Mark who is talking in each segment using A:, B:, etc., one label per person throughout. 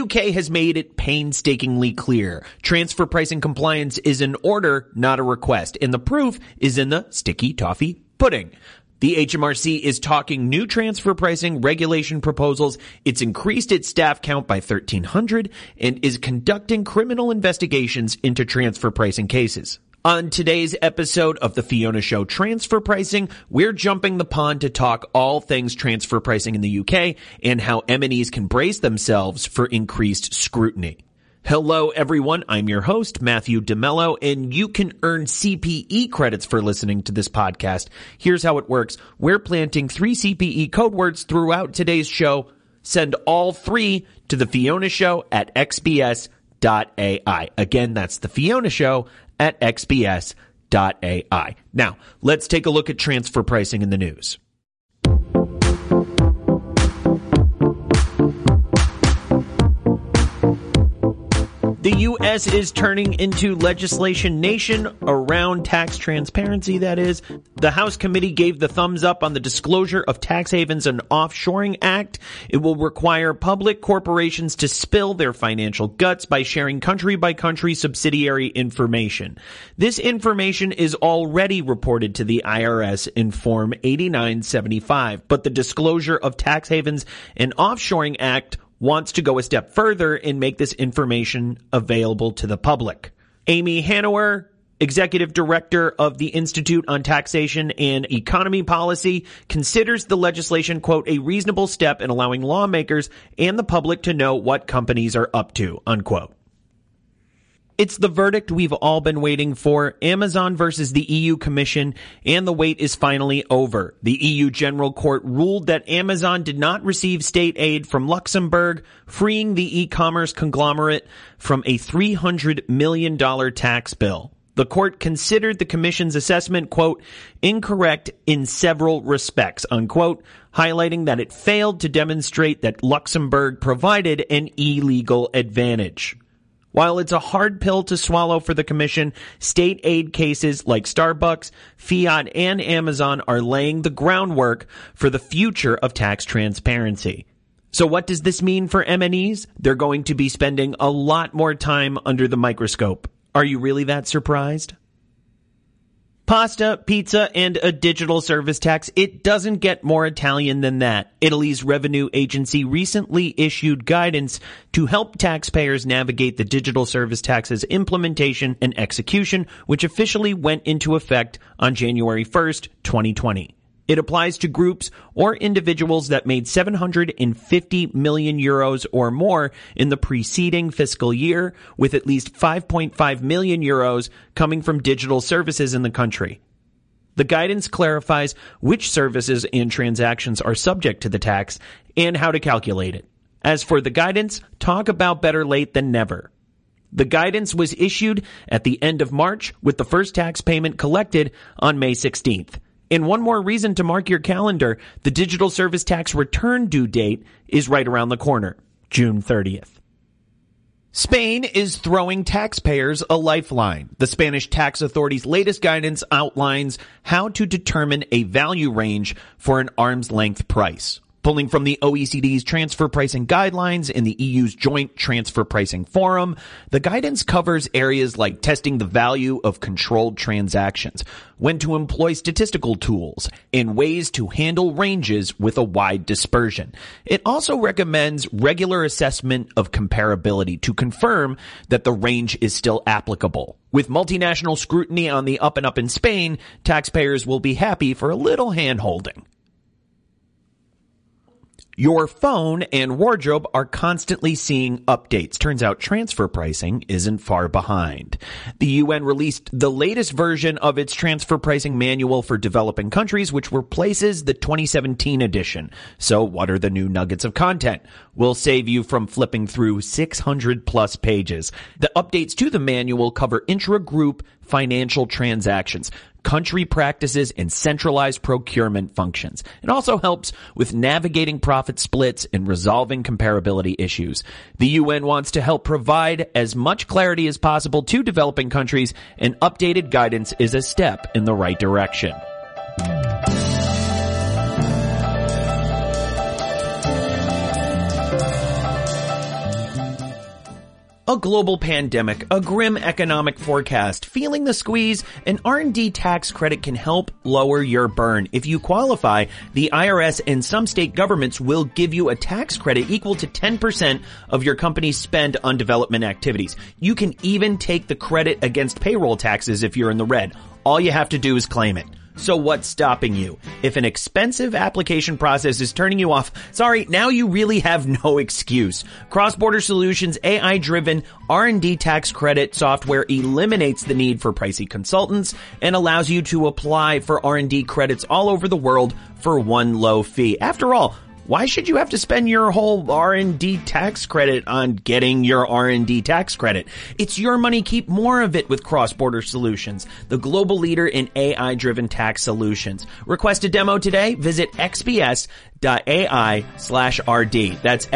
A: UK has made it painstakingly clear. Transfer pricing compliance is an order, not a request, and the proof is in the sticky toffee pudding. The HMRC is talking new transfer pricing regulation proposals. It's increased its staff count by 1,300 and is conducting criminal investigations into transfer pricing cases. On today's episode of the Fiona Show Transfer Pricing, we're jumping the pond to talk all things transfer pricing in the UK and how M&Es can brace themselves for increased scrutiny. Hello everyone, I'm your host, Matthew DeMello, and you can earn CPE credits for listening to this podcast. Here's how it works. We're planting 3 CPE code words throughout today's show. Send all 3 to the Fiona Show at xbs.ai. Again, that's the Fiona Show at xbs.ai. Now, let's take a look at transfer pricing in the news. The U.S. is turning into legislation nation around tax transparency, that is. The House committee gave the thumbs up on the Disclosure of Tax Havens and Offshoring Act. It will require public corporations to spill their financial guts by sharing country-by-country subsidiary information. This information is already reported to the IRS in Form 8975, but the Disclosure of Tax Havens and Offshoring Act wants to go a step further and make this information available to the public. Amy Hanauer, Executive Director of the Institute on Taxation and Economy Policy, considers the legislation, quote, a reasonable step in allowing lawmakers and the public to know what companies are up to, unquote. It's the verdict we've all been waiting for, Amazon versus the EU Commission, and the wait is finally over. The EU General Court ruled that Amazon did not receive state aid from Luxembourg, freeing the e-commerce conglomerate from a $300 million tax bill. The court considered the Commission's assessment, quote, incorrect in several respects, unquote, highlighting that it failed to demonstrate that Luxembourg provided an illegal advantage. While it's a hard pill to swallow for the Commission, state aid cases like Starbucks, Fiat, and Amazon are laying the groundwork for the future of tax transparency. So what does this mean for M&Es? They're going to be spending a lot more time under the microscope. Are you really that surprised? Pasta, pizza, and a digital service tax. It doesn't get more Italian than that. Italy's revenue agency recently issued guidance to help taxpayers navigate the digital service tax's implementation and execution, which officially went into effect on January 1st, 2020. It applies to groups or individuals that made 750 million euros or more in the preceding fiscal year, with at least 5.5 million euros coming from digital services in the country. The guidance clarifies which services and transactions are subject to the tax and how to calculate it. As for the guidance, talk about better late than never. The guidance was issued at the end of March, with the first tax payment collected on May 16th. And one more reason to mark your calendar, the digital service tax return due date is right around the corner, June 30th. Spain is throwing taxpayers a lifeline. The Spanish tax authority's latest guidance outlines how to determine a value range for an arm's length price. Pulling from the OECD's transfer pricing guidelines and the EU's joint transfer pricing forum, the guidance covers areas like testing the value of controlled transactions, when to employ statistical tools, and ways to handle ranges with a wide dispersion. It also recommends regular assessment of comparability to confirm that the range is still applicable. With multinational scrutiny on the up and up in Spain, taxpayers will be happy for a little hand-holding. Your phone and wardrobe are constantly seeing updates. Turns out transfer pricing isn't far behind. The UN released the latest version of its transfer pricing manual for developing countries, which replaces the 2017 edition. So what are the new nuggets of content? We'll save you from flipping through 600 plus pages. The updates to the manual cover intra-group financial transactions, country practices, and centralized procurement functions. It also helps with navigating profit splits and resolving comparability issues. The UN wants to help provide as much clarity as possible to developing countries, and updated guidance is a step in the right direction. A global pandemic, a grim economic forecast, feeling the squeeze, an R&D tax credit can help lower your burn. If you qualify, the IRS and some state governments will give you a tax credit equal to 10% of your company's spend on development activities. You can even take the credit against payroll taxes if you're in the red. All you have to do is claim it. So what's stopping you? If an expensive application process is turning you off, sorry, now you really have no excuse. Cross-Border Solutions AI-driven R&D tax credit software eliminates the need for pricey consultants and allows you to apply for R&D credits all over the world for one low fee. After all, why should you have to spend your whole R&D tax credit on getting your R&D tax credit? It's your money. Keep more of it with Cross-Border Solutions, the global leader in AI-driven tax solutions. Request a demo today. Visit xbs.ai/RD. That's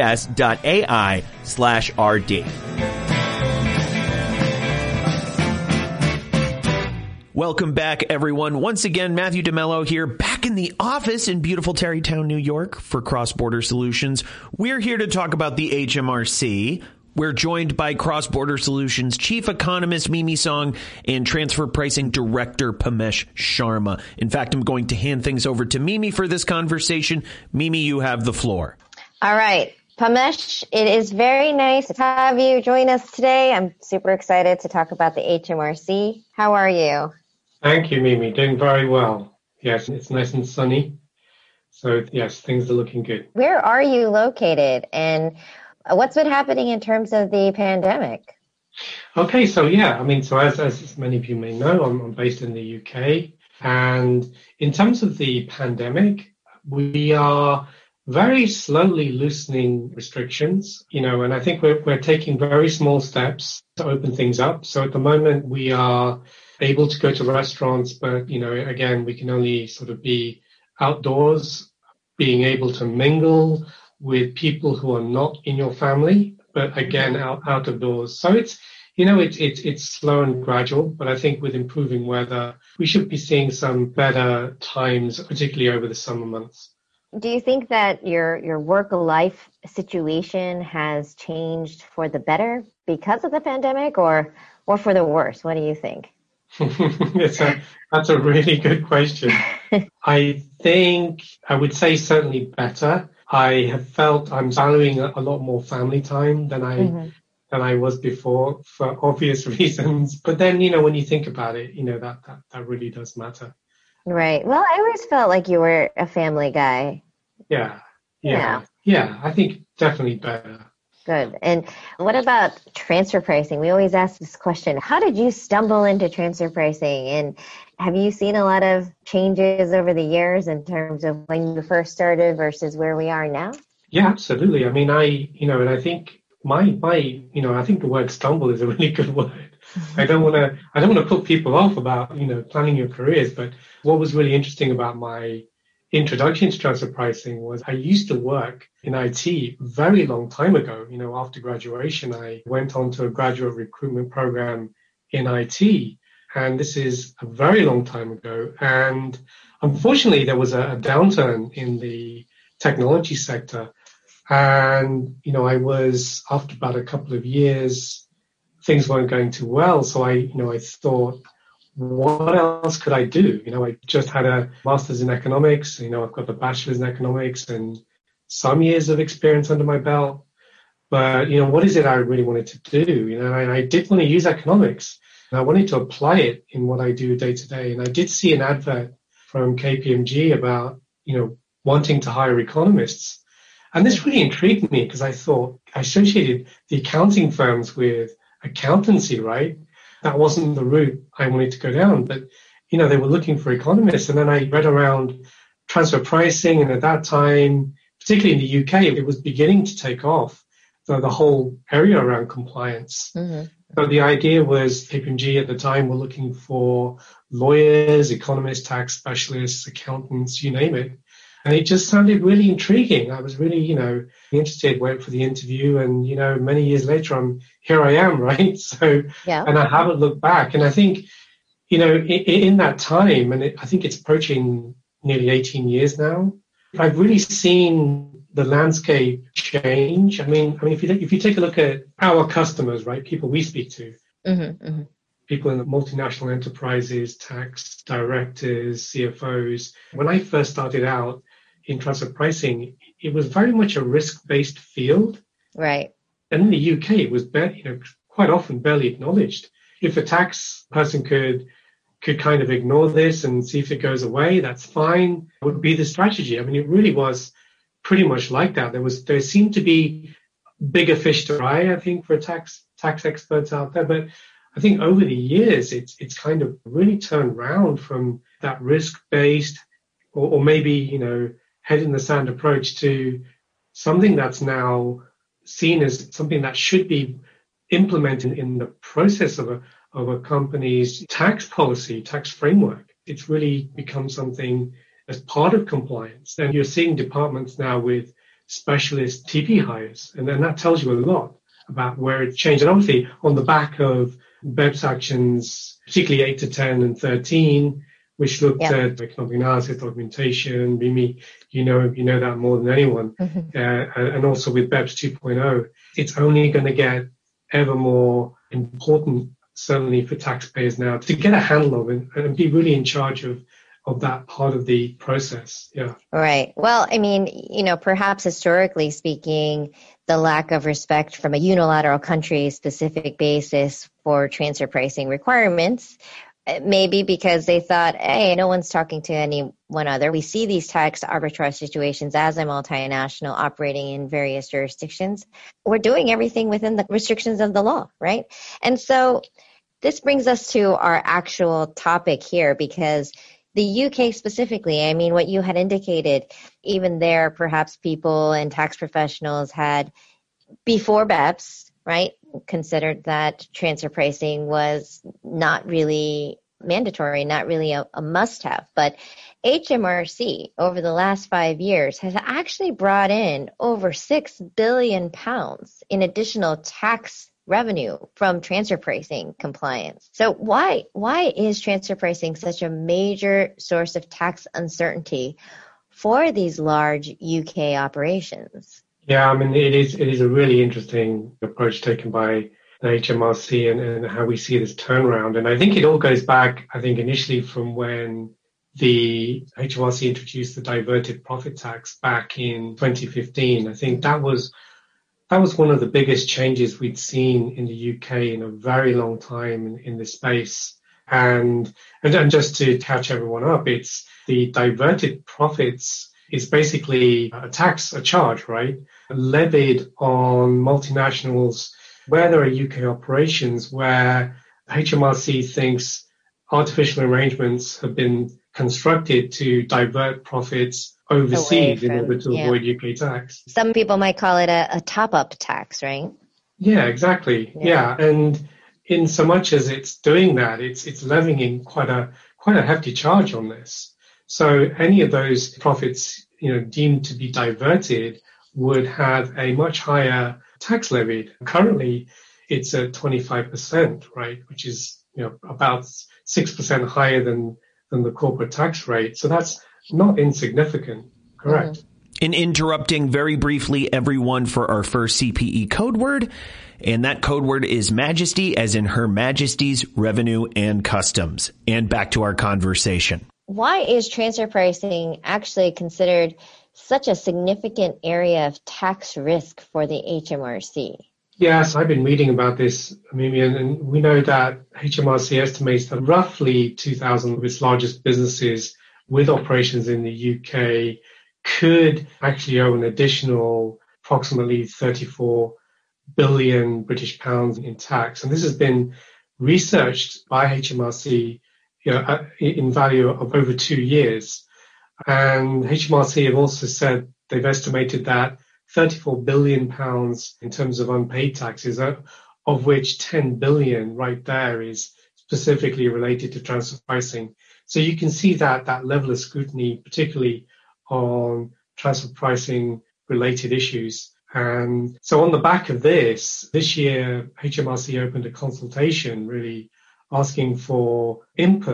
A: xbs.ai/RD. Welcome back, everyone. Once again, Matthew DeMello here, back in the office in beautiful Tarrytown, New York for Cross-Border Solutions. We're here to talk about the HMRC. We're joined by Cross-Border Solutions Chief Economist Mimi Song and Transfer Pricing Director Pamesh Sharma. In fact, I'm going to hand things over to Mimi for this conversation. Mimi, you have the floor.
B: All right. Pamesh, it is very nice to have you join us today. I'm super excited to talk about the HMRC. How are you?
C: Thank you, Mimi. Doing very well. Yes, it's nice and sunny. So, yes, things are looking good.
B: Where are you located, and what's been happening in terms of the pandemic?
C: Okay, so as many of you may know, I'm based in the UK. And in terms of the pandemic, we are very slowly loosening restrictions, and I think we're taking very small steps to open things up. So at the moment, we are able to go to restaurants, but, again, we can only sort of be outdoors, being able to mingle with people who are not in your family, but again, out of doors. So it's slow and gradual, but I think with improving weather, we should be seeing some better times, particularly over the summer months.
B: Do you think that your work-life situation has changed for the better because of the pandemic or for the worse? What do you think?
C: That's a really good question. I think I would say certainly better. I have felt I'm valuing a lot more family time than I was before for obvious reasons. But then, when you think about it, that really does matter.
B: Right. Well, I always felt like you were a family guy.
C: Yeah. I think definitely better.
B: Good. And what about transfer pricing? We always ask this question. How did you stumble into transfer pricing? And have you seen a lot of changes over the years in terms of when you first started versus where we are now?
C: Yeah, absolutely. I mean, and I think I think the word stumble is a really good word. I don't want to put people off about, planning your careers, but what was really interesting about my introduction to transfer pricing was I used to work in IT a very long time ago. After graduation, I went on to a graduate recruitment program in IT, and this is a very long time ago. And unfortunately, there was a downturn in the technology sector. And, I was, after about a couple of years, things weren't going too well. So I thought, what else could I do? I just had a master's in economics. I've got a bachelor's in economics and some years of experience under my belt. But, what is it I really wanted to do? And I did want to use economics. And I wanted to apply it in what I do day to day. And I did see an advert from KPMG about, wanting to hire economists. And this really intrigued me because I thought I associated the accounting firms with accountancy, right? That wasn't the route I wanted to go down, but, they were looking for economists. And then I read around transfer pricing. And at that time, particularly in the UK, it was beginning to take off, the whole area around compliance. Mm-hmm. So the idea was KPMG at the time were looking for lawyers, economists, tax specialists, accountants, you name it. And it just sounded really intriguing. I was really, interested, went for the interview, and, many years later, here I am, right? So, yeah. And I haven't looked back. And I think, in that time, and I think it's approaching nearly 18 years now, I've really seen the landscape change. I mean, if you take a look at our customers, right, people we speak to, people in the multinational enterprises, tax directors, CFOs. When I first started out in transfer pricing, it was very much a risk-based field.
B: Right.
C: And in the UK, it was quite often barely acknowledged. If a tax person could kind of ignore this and see if it goes away, that's fine. Would be the strategy. I mean, it really was pretty much like that. There seemed to be bigger fish to fry, I think, for tax experts out there. But I think over the years, it's kind of really turned around from that risk-based or maybe, head in the sand approach to something that's now seen as something that should be implemented in the process of a company's tax policy, tax framework. It's really become something as part of compliance. And you're seeing departments now with specialist TP hires. And then that tells you a lot about where it's changed. And obviously on the back of BEPS actions, particularly 8 to 10 and 13, which looked at economic analysis, documentation. Mimi, you know that more than anyone. And also with BEPS 2.0, it's only going to get ever more important, certainly for taxpayers now, to get a handle of it and be really in charge of that part of the process. Yeah.
B: Right. Well, I mean, perhaps historically speaking, the lack of respect from a unilateral country-specific basis for transfer pricing requirements, maybe because they thought, hey, no one's talking to anyone other. We see these tax arbitrage situations as a multinational operating in various jurisdictions. We're doing everything within the restrictions of the law, right? And so this brings us to our actual topic here, because the UK specifically, I mean, what you had indicated, even there, perhaps people and tax professionals had, before BEPS, right, considered that transfer pricing was not really mandatory, not really a must-have. But HMRC, over the last 5 years, has actually brought in over £6 billion in additional tax revenue from transfer pricing compliance. So why is transfer pricing such a major source of tax uncertainty for these large UK operations?
C: Yeah, I mean, it is a really interesting approach taken by the HMRC and how we see this turnaround. And I think it all goes back, initially from when the HMRC introduced the diverted profit tax back in 2015. I think that was one of the biggest changes we'd seen in the UK in a very long time in this space. And just to catch everyone up, it's the diverted profits is basically a charge, right? Levied on multinationals where there are UK operations where HMRC thinks artificial arrangements have been constructed to divert profits overseas in order to avoid UK tax.
B: Some people might call it a top-up tax, right?
C: Yeah, exactly. Yeah. And in so much as it's doing that, it's levying quite a hefty charge on this. So any of those profits, deemed to be diverted would have a much higher tax levy. Currently, it's at 25%, right? Which is, about 6% higher than the corporate tax rate. So that's not insignificant, correct?
A: In interrupting very briefly everyone for our first CPE code word, and that code word is Majesty, as in Her Majesty's Revenue and Customs. And back to our conversation.
B: Why is transfer pricing actually considered such a significant area of tax risk for the HMRC?
C: Yes, I've been reading about this, Mimi, and we know that HMRC estimates that roughly 2,000 of its largest businesses with operations in the UK could actually owe an additional approximately 34 billion British pounds in tax. And this has been researched by HMRC in value of over 2 years. And HMRC have also said they've estimated that 34 billion pounds in terms of unpaid taxes, of which 10 billion right there is specifically related to transfer pricing. So you can see that level of scrutiny, particularly on transfer pricing related issues. And so on the back of this year, HMRC opened a consultation really asking for input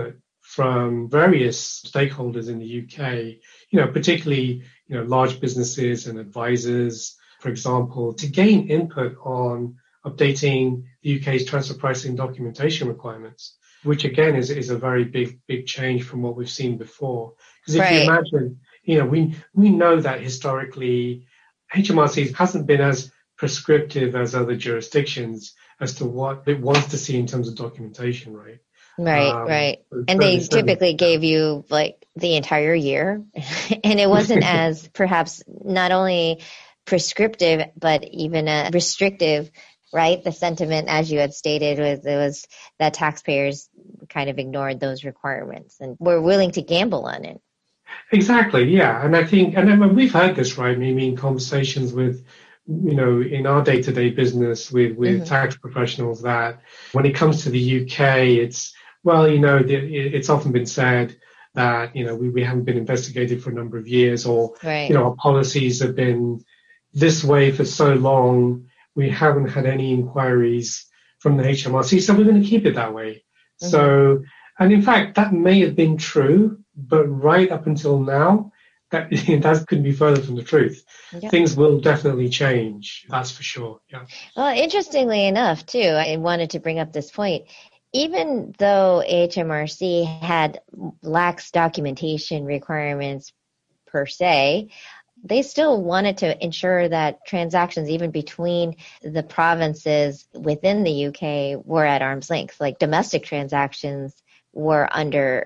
C: from various stakeholders in the UK, particularly, large businesses and advisors, for example, to gain input on updating the UK's transfer pricing documentation requirements, which again is a very big change from what we've seen before. Because if you imagine, we know that historically HMRC hasn't been as prescriptive as other jurisdictions as to what it wants to see in terms of documentation, right?
B: Right. And they typically gave you like the entire year. And it wasn't as perhaps not only prescriptive, but even restrictive, right? The sentiment, as you had stated, was that taxpayers kind of ignored those requirements and were willing to gamble on it.
C: Exactly, yeah. And I think, and we've heard this, right? Maybe in conversations with, in our day-to-day business with tax professionals, that when it comes to the UK, it's often been said that, we haven't been investigated for a number of years, or, our policies have been this way for so long, we haven't had any inquiries from the HMRC, so we're going to keep it that way. So, and in fact, that may have been true, but right up until now, that couldn't be further from the truth. Yep. Things will definitely change, that's for sure. Yeah.
B: Well, interestingly enough, too, I wanted to bring up this point. Even though HMRC had lax documentation requirements per se, they still wanted to ensure that transactions, even between the provinces within the UK, were at arm's length. Like domestic transactions were under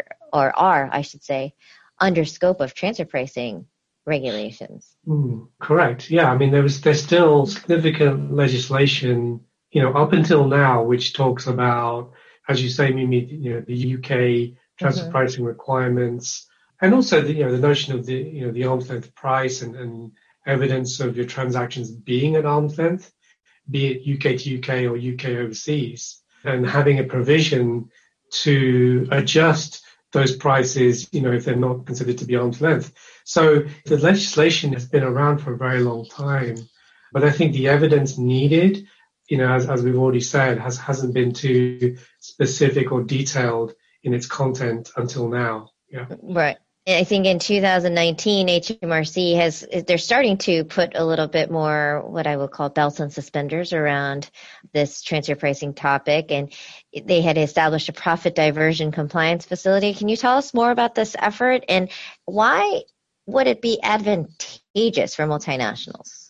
B: scope of transfer pricing regulations.
C: Correct. Yeah. I mean, there's still significant legislation, up until now, which talks about, as you say, Mimi, the UK transfer pricing requirements, and also the notion of the arm's length price and evidence of your transactions being at arm's length, be it UK to UK or UK overseas, and having a provision to adjust those prices, if they're not considered to be arm's length. So the legislation has been around for a very long time, but I think the evidence needed, as we've already said, hasn't been too specific or detailed in its content until now. Yeah.
B: Right. I think in 2019, HMRC they're starting to put a little bit more what I would call belts and suspenders around this transfer pricing topic. And they had established a profit diversion compliance facility. Can you tell us more about this effort and why would it be advantageous for multinationals?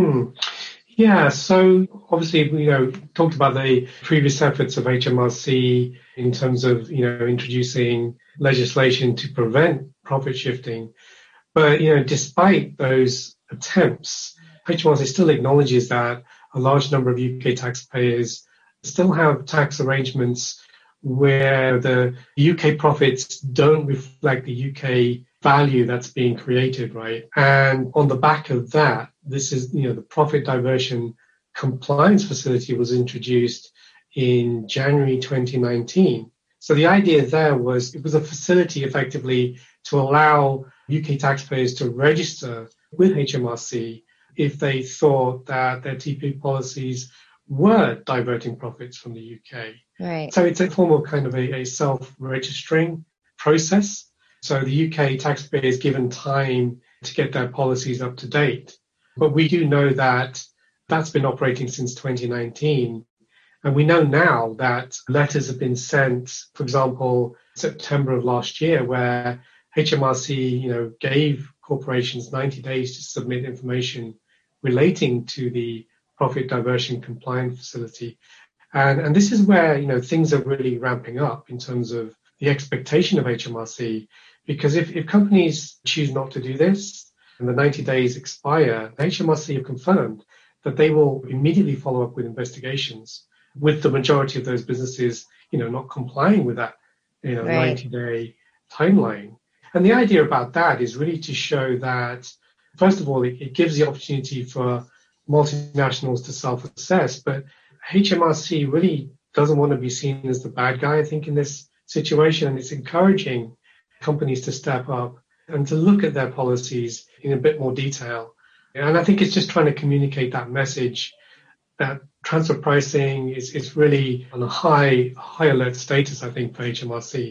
C: Yeah, so obviously, talked about the previous efforts of HMRC in terms of, introducing legislation to prevent profit shifting. But, despite those attempts, HMRC still acknowledges that a large number of UK taxpayers still have tax arrangements where the UK profits don't reflect the UK value that's being created, right? And on the back of that, this is, the profit diversion compliance facility was introduced in January 2019. So the idea there was it was a facility effectively to allow UK taxpayers to register with HMRC if they thought that their TP policies were diverting profits from the UK.
B: Right.
C: So it's a form of kind of a self-registering process. So the UK taxpayer is given time to get their policies up to date. But we do know that that's been operating since 2019. And we know now that letters have been sent, for example, September of last year, where HMRC, gave corporations 90 days to submit information relating to the profit diversion compliance facility. And this is where, things are really ramping up in terms of the expectation of HMRC, because if companies choose not to do this and the 90 days expire, HMRC have confirmed that they will immediately follow up with investigations, with the majority of those businesses, not complying with that, 90-day timeline. And the idea about that is really to show that, first of all, it gives the opportunity for multinationals to self-assess, but HMRC really doesn't want to be seen as the bad guy, I think, in this situation, and it's encouraging companies to step up and to look at their policies in a bit more detail. And I think it's just trying to communicate that message that transfer pricing is really on a high alert status, I think, for HMRC.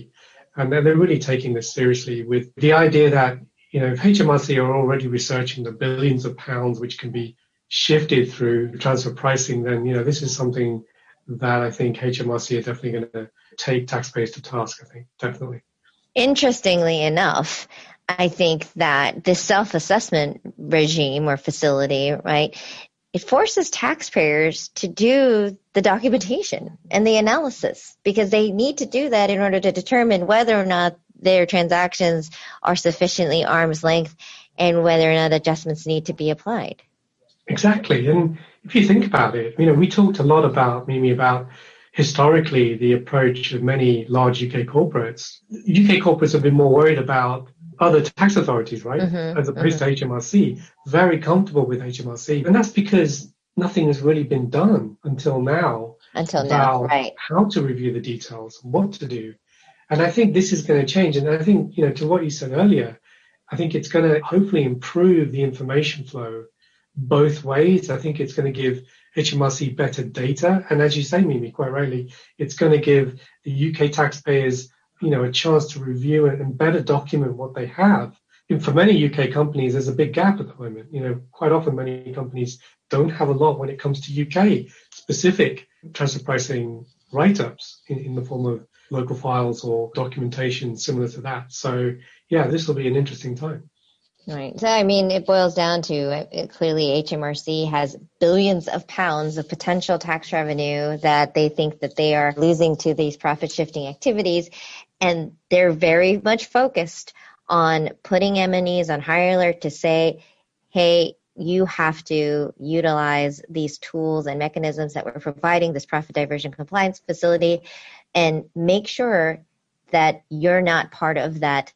C: And they're really taking this seriously with the idea that, if HMRC are already researching the billions of pounds which can be shifted through transfer pricing, then, this is something that I think HMRC are definitely going to take taxpayers to task, I think, definitely.
B: Interestingly enough, I think that this self-assessment regime or facility, right, it forces taxpayers to do the documentation and the analysis because they need to do that in order to determine whether or not their transactions are sufficiently arm's length and whether or not adjustments need to be applied.
C: Exactly. And if you think about it, we talked a lot about, Mimi, about historically the approach of many large UK corporates. UK corporates have been more worried about other tax authorities, right? As opposed to HMRC, very comfortable with HMRC. And that's because nothing has really been done until now about
B: right.
C: how to review the details, what to do. And I think this is going to change. And I think, to what you said earlier, I think it's going to hopefully improve the information flow both ways. I think it's going to give HMRC better data. And as you say, Mimi, quite rightly, it's going to give the UK taxpayers a chance to review and better document what they have. And for many UK companies, there's a big gap at the moment. Quite often many companies don't have a lot when it comes to UK specific transfer pricing write-ups in the form of local files or documentation similar to that. So yeah, this will be an interesting time.
B: Right. So, it boils down to clearly HMRC has billions of pounds of potential tax revenue that they think that they are losing to these profit shifting activities. And they're very much focused on putting M&Es on high alert to say, hey, you have to utilize these tools and mechanisms that we're providing, this profit diversion compliance facility, and make sure that you're not part of that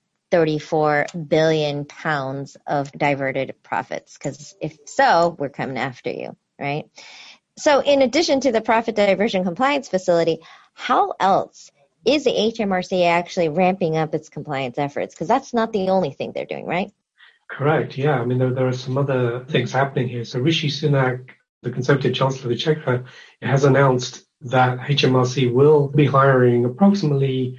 B: 34 billion pounds of diverted profits. Because if so, we're coming after you, right? So in addition to the profit diversion compliance facility, how else is the HMRC actually ramping up its compliance efforts? Because that's not the only thing they're doing, right?
C: Correct. Yeah. There are some other things happening here. So Rishi Sunak, the Conservative Chancellor of the Exchequer, has announced that HMRC will be hiring approximately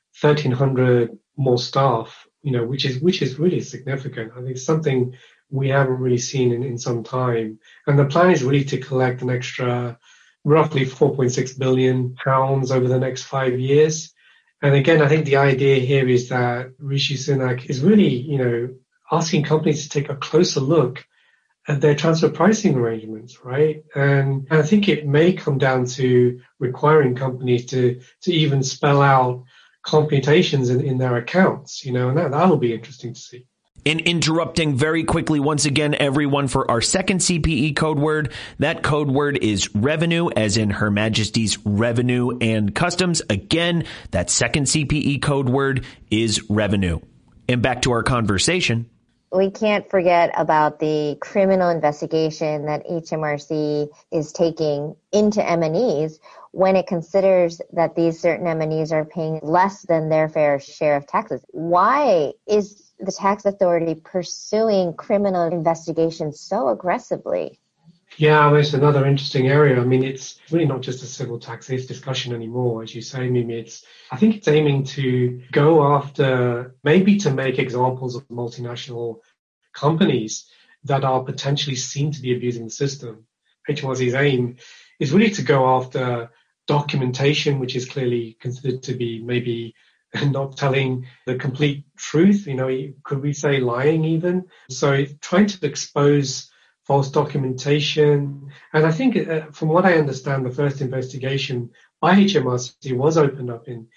C: 1,300 more staff, which is really significant. I think it's something we haven't really seen in some time. And the plan is really to collect an extra roughly 4.6 billion pounds over the next 5 years. And again, I think the idea here is that Rishi Sunak is really, asking companies to take a closer look at their transfer pricing arrangements, right? And I think it may come down to requiring companies to even spell out computations in their accounts, and that'll be interesting to see.
A: And interrupting very quickly once again, everyone, for our second CPE code word. That code word is revenue, as in Her Majesty's Revenue and Customs. Again, that second CPE code word is revenue. And back to our conversation.
B: We can't forget about the criminal investigation that HMRC is taking into M&Es when it considers that these certain M&Es are paying less than their fair share of taxes. Why is the tax authority pursuing criminal investigations so aggressively?
C: Yeah, it's another interesting area. It's really not just a civil taxes discussion anymore, as you say, Mimi. I think it's aiming to go after, maybe to make examples of multinational companies that are potentially seen to be abusing the system. HMRC's aim is really to go after documentation, which is clearly considered to be maybe not telling the complete truth, could we say lying even? So trying to expose false documentation. And I think from what I understand, the first investigation by HMRC was opened up in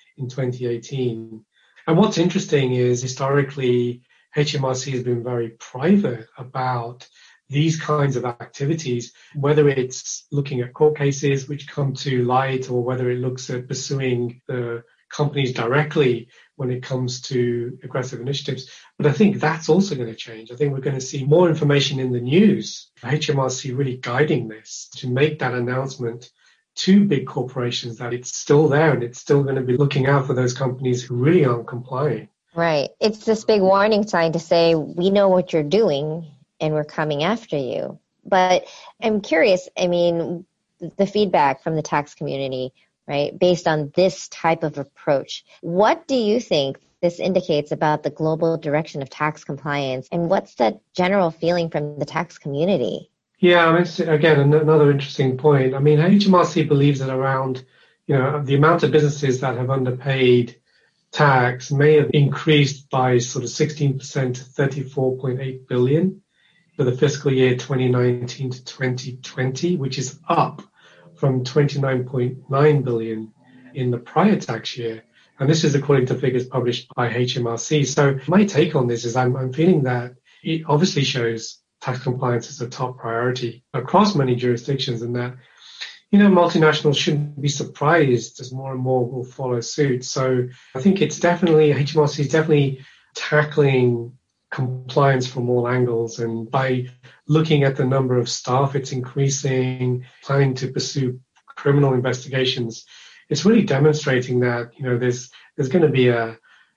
C: 2018. And what's interesting is historically, HMRC has been very private about these kinds of activities, whether it's looking at court cases which come to light or whether it looks at pursuing the companies directly when it comes to aggressive initiatives. But I think that's also going to change. I think we're going to see more information in the news, HMRC really guiding this to make that announcement to big corporations that it's still there and it's still going to be looking out for those companies who really aren't complying.
B: Right. It's this big warning sign to say, we know what you're doing and we're coming after you. But I'm curious, the feedback from the tax community right, based on this type of approach. What do you think this indicates about the global direction of tax compliance, and what's the general feeling from the tax community?
C: Yeah, I mean, again, another interesting point. I mean, HMRC believes that around, the amount of businesses that have underpaid tax may have increased by sort of 16% to 34.8 billion for the fiscal year 2019 to 2020, which is up from 29.9 billion in the prior tax year. And this is according to figures published by HMRC. So my take on this is I'm feeling that it obviously shows tax compliance is a top priority across many jurisdictions, and that multinationals shouldn't be surprised as more and more will follow suit. So I think HMRC is definitely tackling compliance from all angles. And by looking at the number of staff it's increasing, planning to pursue criminal investigations, it's really demonstrating that, there's going to be a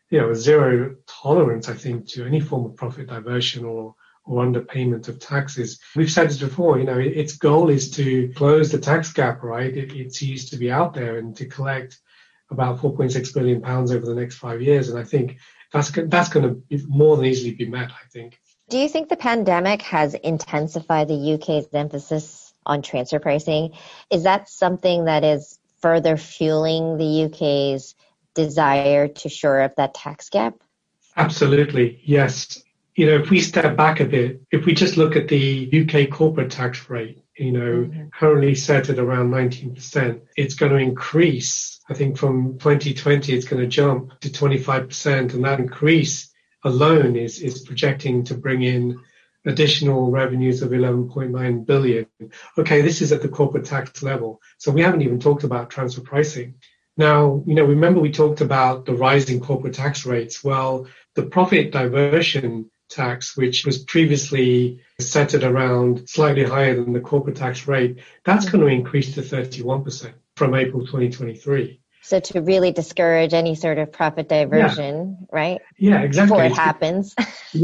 C: zero tolerance, I think, to any form of profit diversion or underpayment of taxes. We've said this before, its goal is to close the tax gap, right? It's used to be out there and to collect about £4.6 billion over the next 5 years. And I think that's going to more than easily be met, I think.
B: Do you think the pandemic has intensified the UK's emphasis on transfer pricing? Is that something that is further fueling the UK's desire to shore up that tax gap?
C: Absolutely, yes. If we step back a bit, if we just look at the UK corporate tax rate, currently set at around 19%, it's going to increase. I think from 2020, it's going to jump to 25%. And that increase alone is projecting to bring in additional revenues of 11.9 billion. Okay, this is at the corporate tax level. So we haven't even talked about transfer pricing. Now, remember we talked about the rising corporate tax rates. Well, the profit diversion tax, which was previously set at around slightly higher than the corporate tax rate, that's going to increase to 31% from April 2023.
B: So to really discourage any sort of profit diversion, right?
C: Yeah, exactly.
B: Before it happens.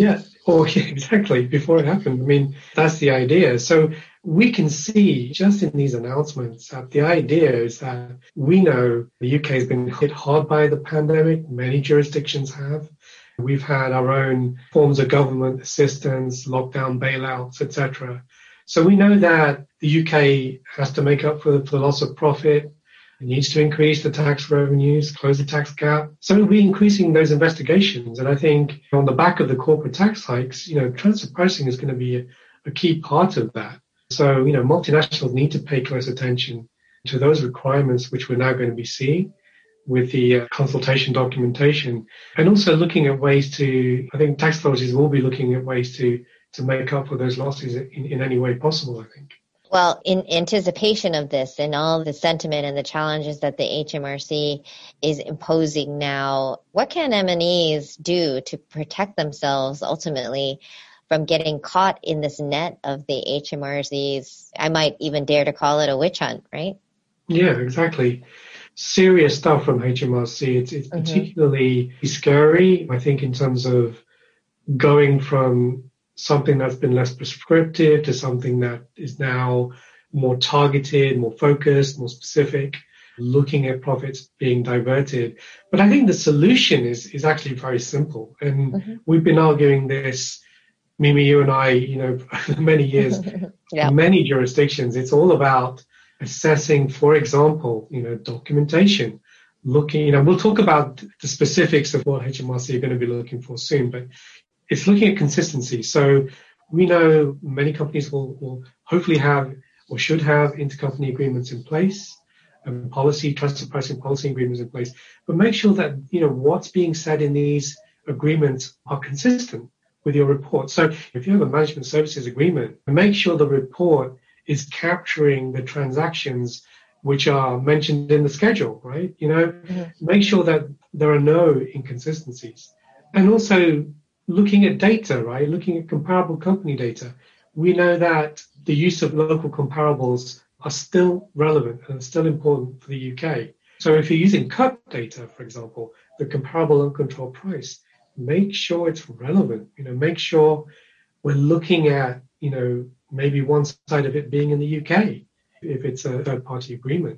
C: Exactly. Before it happens. I mean, that's the idea. So we can see just in these announcements that the idea is that we know the UK has been hit hard by the pandemic. Many jurisdictions have. We've had our own forms of government assistance, lockdown bailouts, etc. So we know that the UK has to make up for the loss of profit. It needs to increase the tax revenues, close the tax gap. So we'll be increasing those investigations. And I think on the back of the corporate tax hikes, transfer pricing is going to be a key part of that. So, multinationals need to pay close attention to those requirements, which we're now going to be seeing with the consultation documentation, and also looking at ways to, I think tax authorities will be looking at ways to make up for those losses in any way possible, I think.
B: Well, in anticipation of this and all the sentiment and the challenges that the HMRC is imposing now, what can M&Es do to protect themselves ultimately from getting caught in this net of the HMRC's, I might even dare to call it a witch hunt, right?
C: Yeah, exactly. Serious stuff from HMRC. It's particularly scary, I think, in terms of going from something that's been less prescriptive to something that is now more targeted, more focused, more specific, looking at profits being diverted. But I think the solution is actually very simple. And we've been arguing this, Mimi, you and I, for many years, many jurisdictions. It's all about assessing, for example, documentation, looking, we'll talk about the specifics of what HMRC are going to be looking for soon, but it's looking at consistency. So we know many companies will hopefully have or should have intercompany agreements in place and transfer pricing policy agreements in place, but make sure that, what's being said in these agreements are consistent with your report. So if you have a management services agreement, make sure the report is capturing the transactions which are mentioned in the schedule, right? Make sure that there are no inconsistencies. And also looking at data, right? Looking at comparable company data. We know that the use of local comparables are still relevant and still important for the UK. So if you're using CUP data, for example, the comparable uncontrolled price, make sure it's relevant. Make sure we're looking at, maybe one side of it being in the UK, if it's a third-party agreement.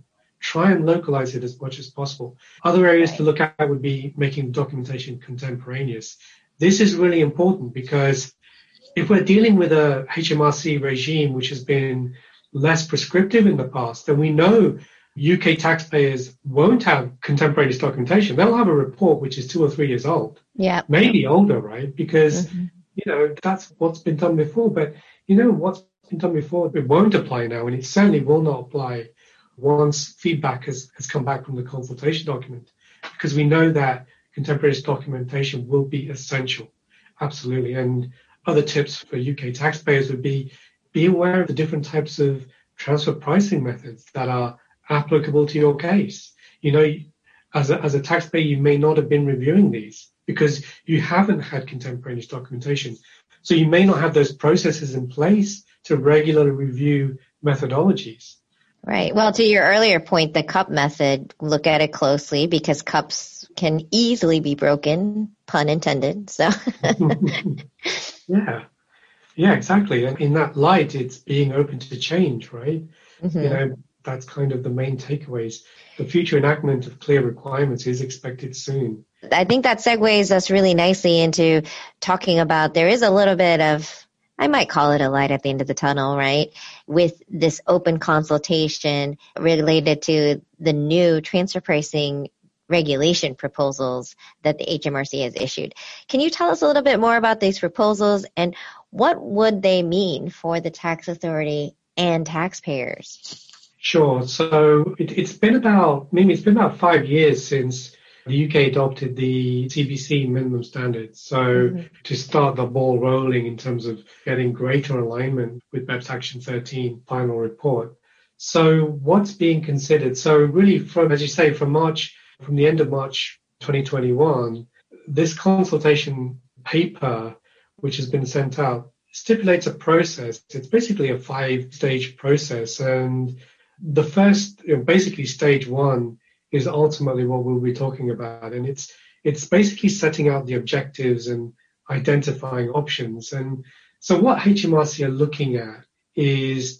C: try and localize it as much as possible. Other areas to look at would be making documentation contemporaneous. This is really important because if we're dealing with a HMRC regime which has been less prescriptive in the past, then we know UK taxpayers won't have contemporaneous documentation. They'll have a report which is 2 or 3 years old, maybe older, right? Because, that's what's been done before. But, what's been done before, it won't apply now, and it certainly will not apply once feedback has come back from the consultation document, because we know that contemporaneous documentation will be essential. Absolutely. And other tips for UK taxpayers would be aware of the different types of transfer pricing methods that are applicable to your case. As a taxpayer, you may not have been reviewing these because you haven't had contemporaneous documentation. So you may not have those processes in place to regularly review methodologies.
B: Right. Well, to your earlier point, the cup method, look at it closely because cups can easily be broken, pun intended. So.
C: Yeah, exactly. And in that light, it's being open to change, right? Mm-hmm. That's kind of the main takeaways. The future enactment of clear requirements is expected soon.
B: I think that segues us really nicely into talking about there is a little bit of, I might call it a light at the end of the tunnel, right? With this open consultation related to the new transfer pricing regulation proposals that the HMRC has issued. Can you tell us a little bit more about these proposals and what would they mean for the tax authority and taxpayers?
C: Sure. So it's been about 5 years since the UK adopted the CBC minimum standards. So to start the ball rolling in terms of getting greater alignment with BEPS Action 13 final report. So what's being considered? So really from the end of March 2021, this consultation paper, which has been sent out, stipulates a process. It's basically a 5-stage process. And the first, basically stage 1 is ultimately what we'll be talking about. And it's basically setting out the objectives and identifying options. And so what HMRC are looking at is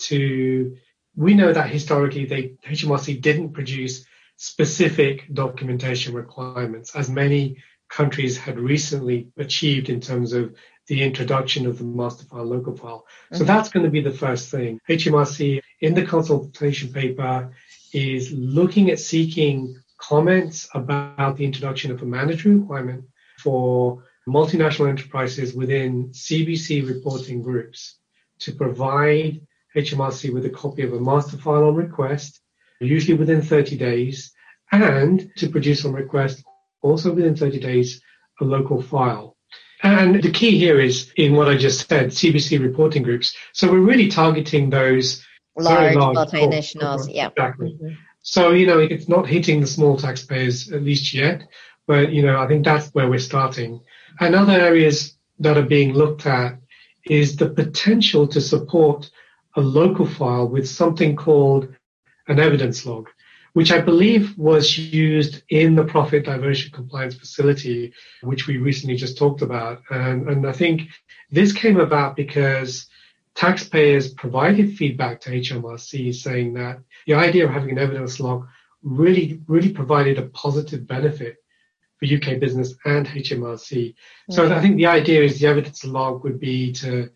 C: we know that historically HMRC didn't produce specific documentation requirements as many countries had recently achieved in terms of the introduction of the master file, local file. So that's going to be the first thing. HMRC in the consultation paper is looking at seeking comments about the introduction of a mandatory requirement for multinational enterprises within CBC reporting groups to provide HMRC with a copy of a master file on request, usually within 30 days, and to produce on request, also within 30 days, a local file. And the key here is in what I just said, CBC reporting groups. So we're really targeting those
B: large multinationals. Yeah.
C: Exactly. So, it's not hitting the small taxpayers, at least yet, but, I think that's where we're starting. And other areas that are being looked at is the potential to support a local file with something called an evidence log, which I believe was used in the profit diversion compliance facility, which we recently just talked about. And I think this came about because taxpayers provided feedback to HMRC saying that the idea of having an evidence log really provided a positive benefit for UK business and HMRC. So I think the idea is the evidence log would be to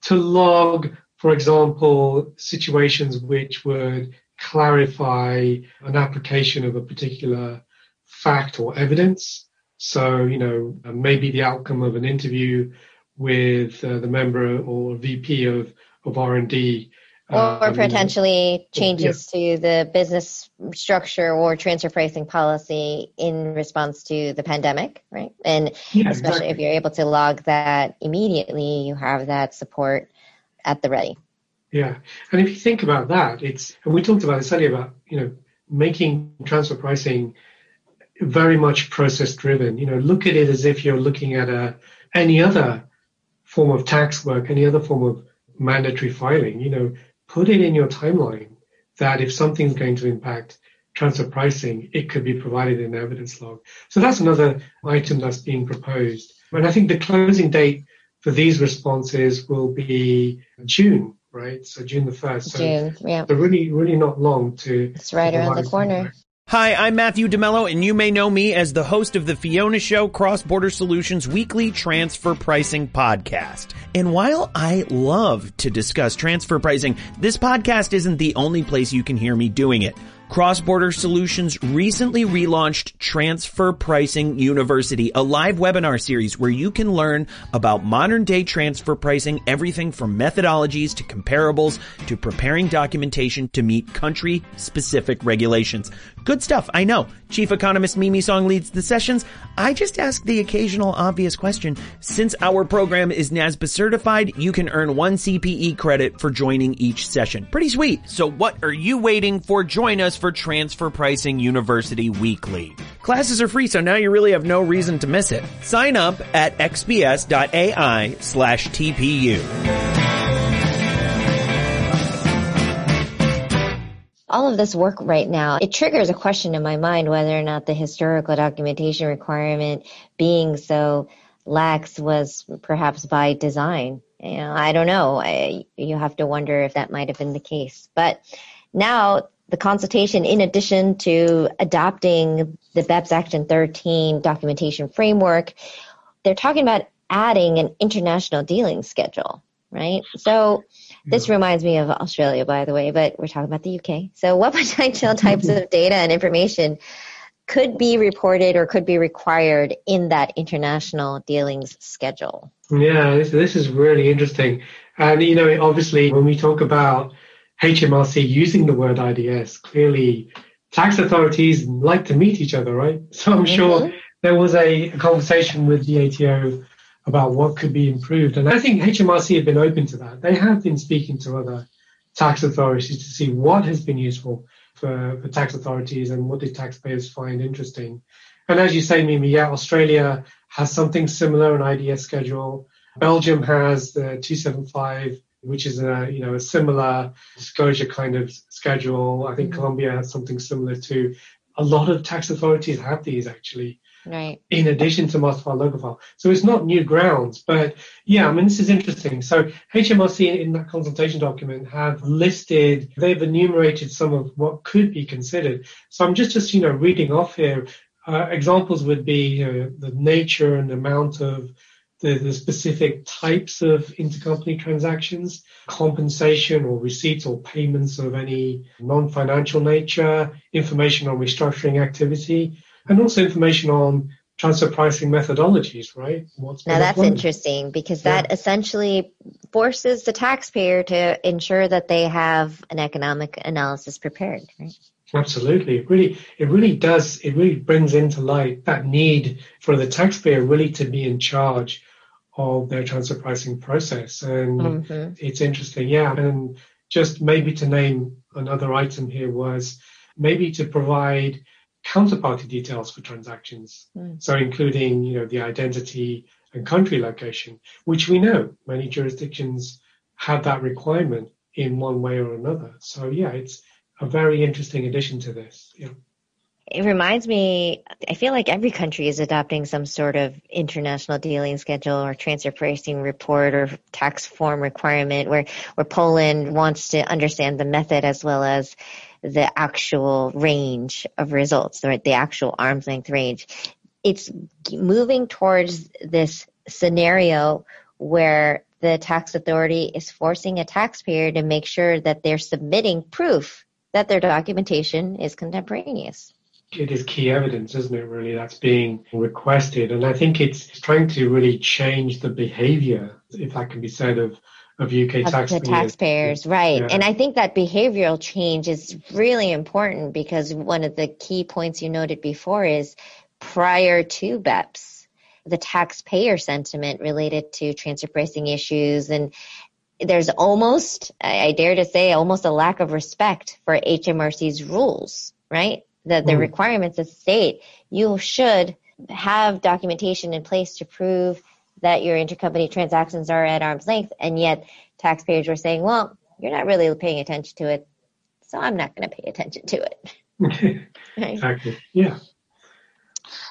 C: log, for example, situations which would clarify an application of a particular fact or evidence. So, maybe the outcome of an interview with the member or VP of R&D.
B: Or potentially changes to the business structure or transfer pricing policy in response to the pandemic, right? And especially if you're able to log that immediately, you have that support at the ready.
C: Yeah. And if you think about that, and we talked about this earlier about, making transfer pricing very much process driven. Look at it as if you're looking at any other form of tax work, any other form of mandatory filing. Put it in your timeline that if something's going to impact transfer pricing, it could be provided in the evidence log. So that's another item that's being proposed. And I think the closing date for these responses will be June, right? So June the 1st. So,
B: June, yeah.
C: So really, really not long to.
B: It's right around the corner.
A: Hi, I'm Matthew DeMello, and you may know me as the host of the Fiona Show Cross-Border Solutions weekly transfer pricing podcast. And while I love to discuss transfer pricing, this podcast isn't the only place you can hear me doing it. Cross-Border Solutions recently relaunched Transfer Pricing University, a live webinar series where you can learn about modern-day transfer pricing, everything from methodologies to comparables to preparing documentation to meet country-specific regulations. Good stuff, I know. Chief Economist Mimi Song leads the sessions. I just ask the occasional obvious question. Since our program is NASBA certified, you can earn 1 CPE credit for joining each session. Pretty sweet. So what are you waiting for? Join us for Transfer Pricing University Weekly. Classes are free, so now you really have no reason to miss it. Sign up at xbs.ai/TPU.
B: All of this work right now, it triggers a question in my mind whether or not the historical documentation requirement being so lax was perhaps by design. I don't know. You have to wonder if that might have been the case. But now the consultation, in addition to adopting the BEPS Action 13 documentation framework, they're talking about adding an international dealing schedule, right? So this reminds me of Australia, by the way, but we're talking about the UK. So what potential types of data and information could be reported or could be required in that international dealings schedule?
C: Yeah, this is really interesting. And, obviously, when we talk about HMRC using the word IDS, clearly tax authorities like to meet each other, right? So I'm sure there was a conversation with the ATO about what could be improved. And I think HMRC have been open to that. They have been speaking to other tax authorities to see what has been useful for tax authorities and what did taxpayers find interesting. And as you say, Mimi, yeah, Australia has something similar, an IDS schedule. Belgium has the 275, which is a similar disclosure kind of schedule. I think Colombia has something similar too. A lot of tax authorities have these actually.
B: Right.
C: In addition to master file, local file. So it's not new grounds, but yeah, this is interesting. So HMRC in that consultation document they've enumerated some of what could be considered. So I'm just reading off here. Examples would be the nature and amount of the specific types of intercompany transactions, compensation or receipts or payments of any non-financial nature, information on restructuring activity, and also information on transfer pricing methodologies, right?
B: Now that's interesting because that essentially forces the taxpayer to ensure that they have an economic analysis prepared, right?
C: Absolutely. It really brings into light that need for the taxpayer really to be in charge of their transfer pricing process. And it's interesting. Yeah. And just maybe to name another item here was maybe to provide counterparty details for transactions. So including, the identity and country location, which we know many jurisdictions have that requirement in one way or another. So yeah, it's a very interesting addition to this. Yeah.
B: It reminds me, I feel like every country is adopting some sort of international dealing schedule or transfer pricing report or tax form requirement where Poland wants to understand the method as well as the actual range of results, right? The actual arm's length range. It's moving towards this scenario where the tax authority is forcing a taxpayer to make sure that they're submitting proof that their documentation is contemporaneous.
C: It is key evidence, isn't it, really, that's being requested. And I think it's trying to really change the behavior, if that can be said, of UK taxpayers.
B: Right.
C: Yeah.
B: And I think that behavioral change is really important because one of the key points you noted before is prior to BEPS, the taxpayer sentiment related to transfer pricing issues. And there's almost, I dare to say, almost a lack of respect for HMRC's rules, right? The requirements that state you should have documentation in place to prove that your intercompany transactions are at arm's length, and yet taxpayers were saying, well, you're not really paying attention to it, so I'm not going to pay attention to it.
C: Right? Exactly. Yeah.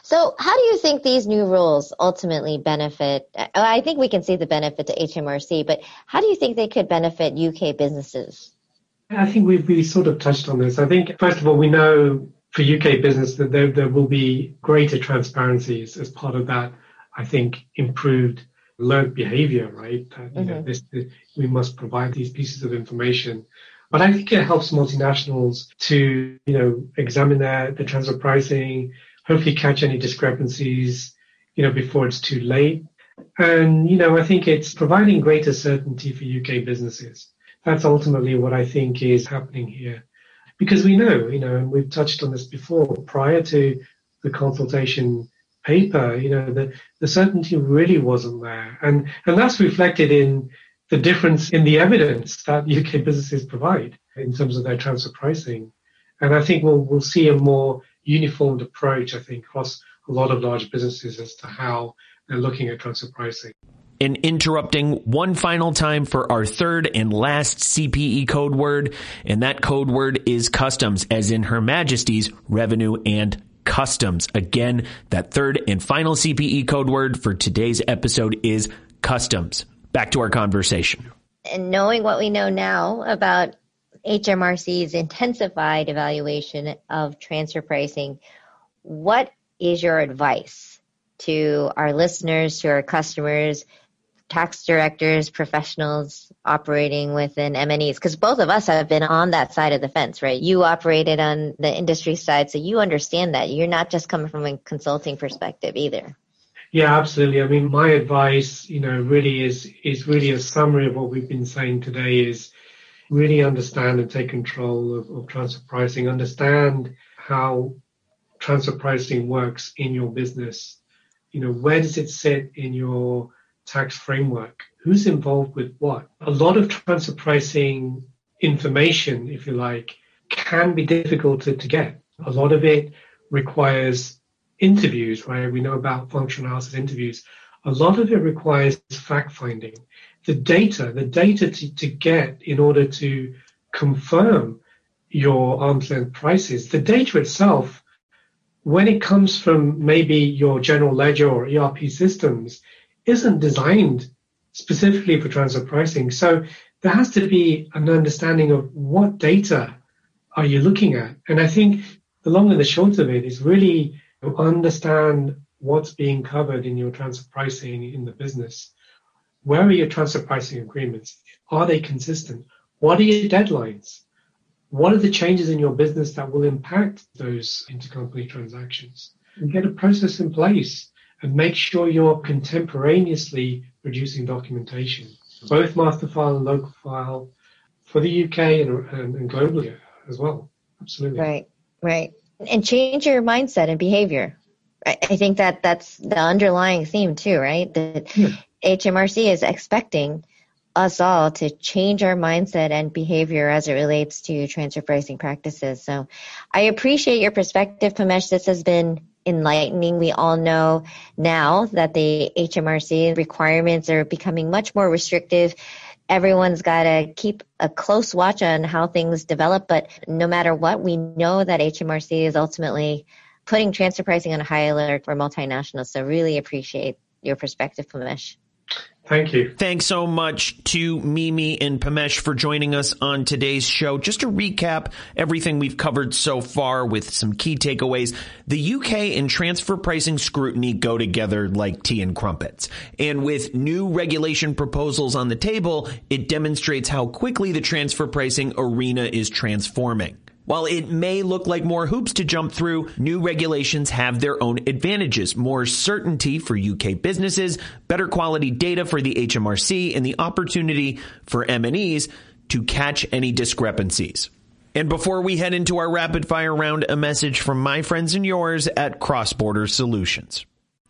B: So how do you think these new rules ultimately benefit? I think we can see the benefit to HMRC, but how do you think they could benefit UK businesses?
C: I think we sort of touched on this. I think, first of all, we know for UK business that there will be greater transparencies as part of that, I think, improved learned behavior, right? We must provide these pieces of information. But I think it helps multinationals to, examine the transfer pricing, hopefully catch any discrepancies, before it's too late. And, I think it's providing greater certainty for UK businesses. That's ultimately what I think is happening here. Because we know, and we've touched on this before, prior to the consultation paper, the certainty really wasn't there. And that's reflected in the difference in the evidence that UK businesses provide in terms of their transfer pricing. And I think we'll see a more uniformed approach, I think, across a lot of large businesses as to how they're looking at transfer pricing.
A: And interrupting one final time for our third and last CPE code word, and that code word is customs, as in Her Majesty's Revenue and Customs. Again, that third and final CPE code word for today's episode is customs. Back to our conversation.
B: And knowing what we know now about HMRC's intensified evaluation of transfer pricing, what is your advice to our listeners, to our customers, tax directors, professionals operating within M&Es? Because both of us have been on that side of the fence, right? You operated on the industry side, so you understand that. You're not just coming from a consulting perspective either.
C: Yeah, absolutely. I mean, my advice, really is really a summary of what we've been saying today, is really understand and take control of transfer pricing, understand how transfer pricing works in your business. Where does it sit in your tax framework? Who's involved with what? A lot of transfer pricing information, if you like, can be difficult to get. A lot of it requires interviews, right? We know about functional analysis interviews. A lot of it requires fact-finding. The data to get in order to confirm your arm's length prices, the data itself, when it comes from maybe your general ledger or ERP systems, isn't designed specifically for transfer pricing. So there has to be an understanding of what data are you looking at. And I think the long and the short of it is really to understand what's being covered in your transfer pricing in the business. Where are your transfer pricing agreements? Are they consistent? What are your deadlines? What are the changes in your business that will impact those intercompany transactions? And get a process in place and make sure you're contemporaneously producing documentation, both master file and local file, for the UK and globally as well. Absolutely.
B: Right. And change your mindset and behavior. I think that's the underlying theme too, right? That HMRC is expecting us all to change our mindset and behavior as it relates to transfer pricing practices. So I appreciate your perspective, Pamesh. This has been enlightening. We all know now that the HMRC requirements are becoming much more restrictive. Everyone's got to keep a close watch on how things develop, but no matter what, we know that HMRC is ultimately putting transfer pricing on a high alert for multinationals. So really appreciate your perspective, Pamesh.
C: Thank you.
A: Thanks so much to Mimi and Pamesh for joining us on today's show. Just to recap everything we've covered so far with some key takeaways, the UK and transfer pricing scrutiny go together like tea and crumpets. And with new regulation proposals on the table, it demonstrates how quickly the transfer pricing arena is transforming. While it may look like more hoops to jump through, new regulations have their own advantages. More certainty for UK businesses, better quality data for the HMRC, and the opportunity for M&Es to catch any discrepancies. And before we head into our rapid fire round, a message from my friends and yours at Cross Border Solutions.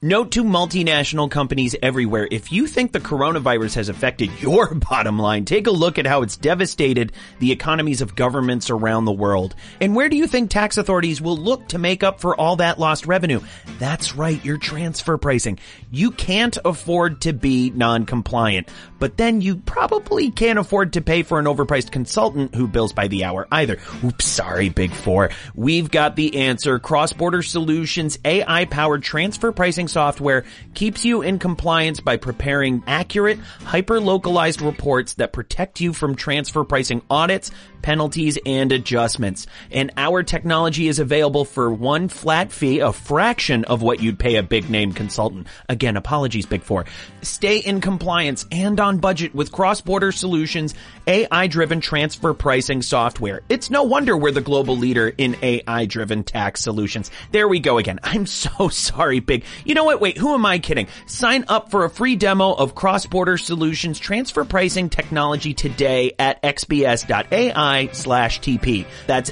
A: Note to multinational companies everywhere, if you think the coronavirus has affected your bottom line, take a look at how it's devastated the economies of governments around the world. And where do you think tax authorities will look to make up for all that lost revenue? That's right, your transfer pricing. You can't afford to be non-compliant, but then you probably can't afford to pay for an overpriced consultant who bills by the hour either. Oops, sorry, Big Four. We've got the answer. Cross-Border Solutions AI-powered transfer pricing software keeps you in compliance by preparing accurate, hyper-localized reports that protect you from transfer pricing audits, penalties, and adjustments. And our technology is available for one flat fee, a fraction of what you'd pay a big-name consultant. Again, apologies, Big Four. Stay in compliance and on budget with Cross-Border Solutions AI-driven transfer pricing software. It's no wonder we're the global leader in AI-driven tax solutions. There we go again. I'm so sorry, Big. You know what? Wait, who am I kidding? Sign up for a free demo of Cross-Border Solutions transfer pricing technology today at xbs.ai/TP. That's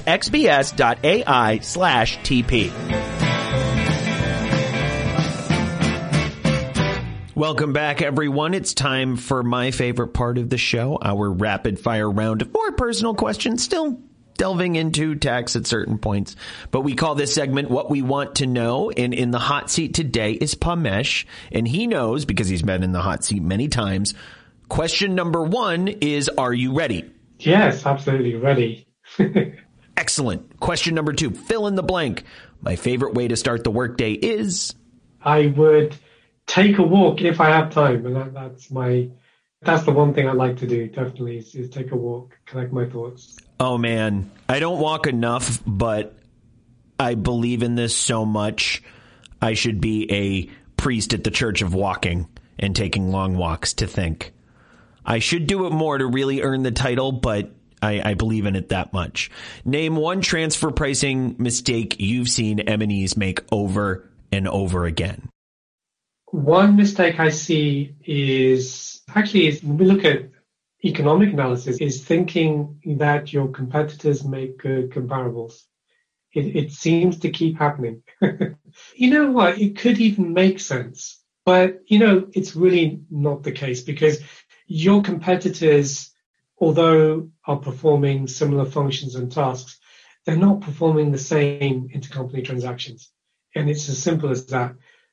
A: xbs.ai/TP. Welcome back, everyone. It's time for my favorite part of the show, our rapid fire round of more personal questions, still delving into tax at certain points. But we call this segment What We Want to Know. And in the hot seat today is Pamesh. And he knows, because he's been in the hot seat many times. Question number 1 is, are you ready?
C: Yes, absolutely ready.
A: Excellent. Question number 2, fill in the blank. My favorite way to start the workday is?
C: I would take a walk if I have time. And that's the one thing I like to do, definitely, is take a walk, collect my thoughts.
A: Oh, man. I don't walk enough, but I believe in this so much. I should be a priest at the Church of Walking and taking long walks to think. I should do it more to really earn the title, but I believe in it that much. Name one transfer pricing mistake you've seen M&Es make over and over again.
C: One mistake I see is when we look at economic analysis, is thinking that your competitors make good comparables. It seems to keep happening. You know what? It could even make sense. But, it's really not the case, because your competitors, although are performing similar functions and tasks, they're not performing the same intercompany transactions. And it's as simple as that.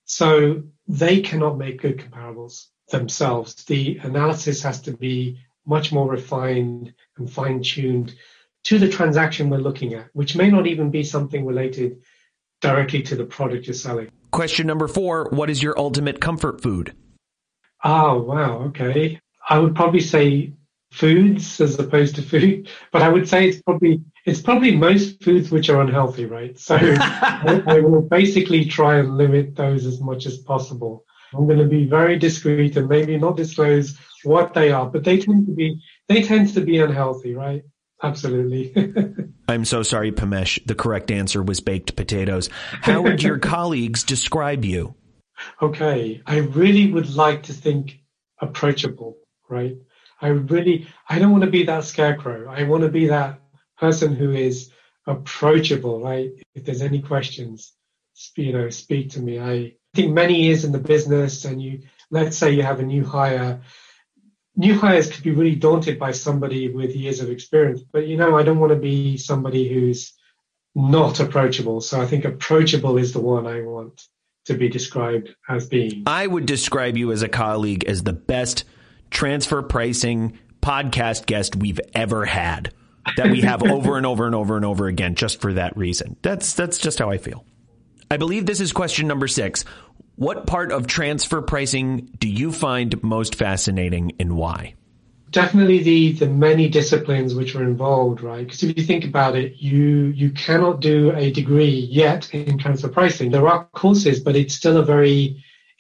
C: So they cannot make good comparables themselves. The analysis has to be much more refined and fine-tuned to the transaction we're looking at, which may not even be something related directly to the product you're selling.
A: Question number 4, what is your ultimate comfort food?
C: Oh, wow. Okay. I would probably say foods as opposed to food, but I would say it's probably most foods which are unhealthy, right? So I will basically try and limit those as much as possible. I'm going to be very discreet and maybe not disclose what they are, but they tend to be unhealthy, right? Absolutely.
A: I'm so sorry, Pamesh. The correct answer was baked potatoes. How would your colleagues describe you?
C: Okay. I really would like to think approachable, right? I don't want to be that scarecrow. I want to be that person who is approachable, right? If there's any questions, speak to me. I think many years in the business, and let's say you have a new hire. New hires could be really daunted by somebody with years of experience, but I don't want to be somebody who's not approachable. So I think approachable is the one I want to be described as being.
A: I would describe you as a colleague as the best transfer pricing podcast guest we've ever had, that we have over and over and over and over again, just for that reason. That's just how I feel. I believe this is question number 6. What part of transfer pricing do you find most fascinating, and why?
C: Definitely the many disciplines which are involved, right? Because if you think about it, you cannot do a degree yet in transfer pricing. There are courses, but it's still very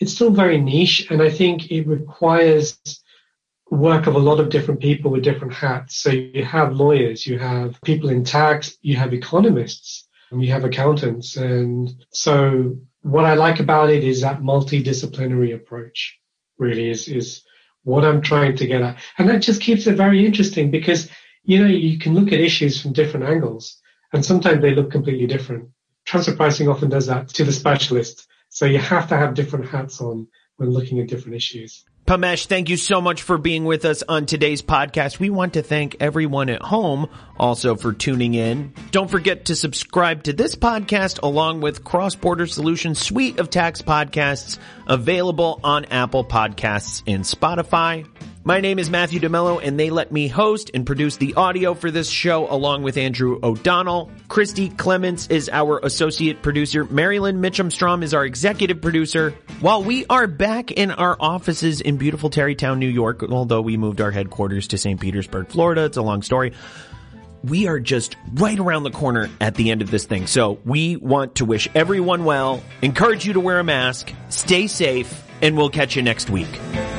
C: niche, and I think it requires work of a lot of different people with different hats. So you have lawyers, you have people in tax, you have economists, and you have accountants. And so what I like about it is that multidisciplinary approach really is what I'm trying to get at. And that just keeps it very interesting because, you can look at issues from different angles and sometimes they look completely different. Transfer pricing often does that to the specialist. So you have to have different hats on when looking at different issues.
A: Pamesh, thank you so much for being with us on today's podcast. We want to thank everyone at home also for tuning in. Don't forget to subscribe to this podcast along with Cross Border Solutions suite of tax podcasts available on Apple Podcasts and Spotify. My name is Matthew DeMello, and they let me host and produce the audio for this show along with Andrew O'Donnell. Christy Clements is our associate producer. Marilyn Mitchum-Strom is our executive producer. While we are back in our offices in beautiful Tarrytown, New York, although we moved our headquarters to St. Petersburg, Florida, it's a long story. We are just right around the corner at the end of this thing. So we want to wish everyone well, encourage you to wear a mask, stay safe, and we'll catch you next week.